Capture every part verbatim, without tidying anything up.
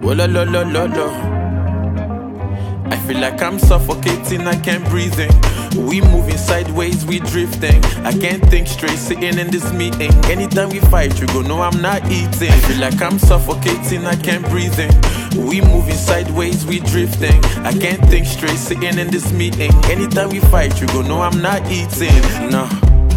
Oh la la la la la. I feel like I'm suffocating, I can't breathe in. We moving sideways, we drifting. I can't think straight, sitting in this meeting. Anytime we fight, you go know I'm not eating. I feel like I'm suffocating, I can't breathe in. We moving sideways, we drifting. I can't think straight, sitting in this meeting. Anytime we fight, you go know I'm not eating. No,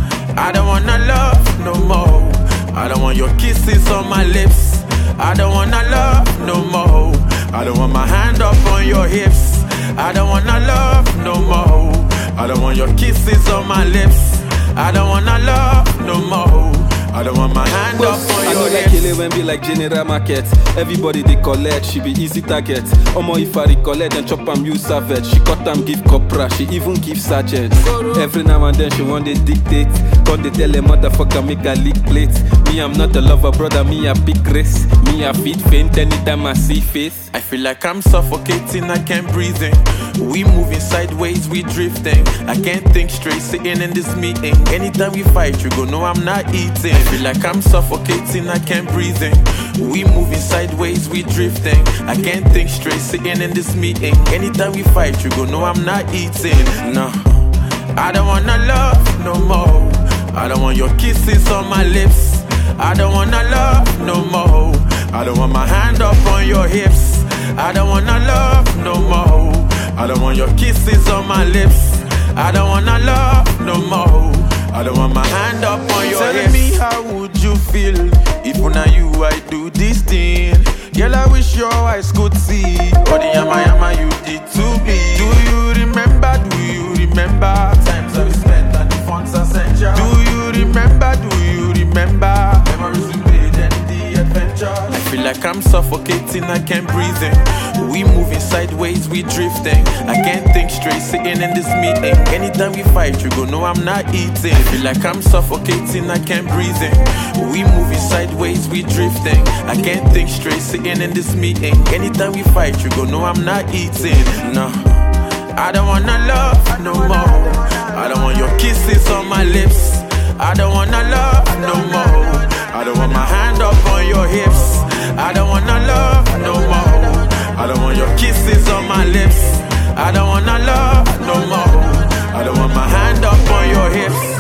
I don't wanna love no more. I don't want your kisses on my lips. I don't wanna love no more. I don't want my hand up on your hips. I don't wanna love no more. I don't want your kisses on my lips. I don't wanna love no more. I don't want my hand up on I your know like hips. Kele when be like general market. Everybody they collect, she be easy target. Omo if I recollect and chop am use savage. She cut am give copra, she even give sergeant. Every now and then she want to dictate. Cause they tell a motherfucker make a leak plate. Me I'm not a lover brother, me a big race. Me a feet faint anytime I see face. I feel like I'm suffocating, I can't breathe in. We moving sideways, we drifting. I can't think straight, sitting in this meeting. Anytime we fight, you go know I'm not eating. I feel like I'm suffocating, I can't breathe in. We moving sideways, we drifting. I can't think straight, sitting in this meeting. Anytime we fight, you go know I'm not eating. No, I don't wanna love no more. I don't want your kisses on my lips. I don't wanna love no more. I don't want my hand up on your hips. I don't wanna love no more. I don't want your kisses on my lips. I don't wanna love no more. I don't want my hand up on your hips. Tell me how would you feel if when you I do this thing? Girl, I wish your eyes could see all the yama yama you did to me. Do you remember, do you remember times that we spent and the funds I sent you? Do you remember, do you remember memories we made and the adventure? I feel like I'm suffocating, I can't breathe in. We moving sideways, we drifting. I can't think straight, sitting in this meeting. Anytime we fight, you go know I'm not eating. I feel like I'm suffocating, I can't breathe in. We moving sideways, we drifting. I can't think straight, sitting in this meeting. Anytime we fight, you go know I'm not eating. No, I don't wanna love no more. I don't want your kisses on my lips. I don't wanna love no more. I don't want my hand up on your hips. I don't wanna love no more. I don't want your kisses on my lips. I don't wanna love no more. I don't want my hand up on your hips.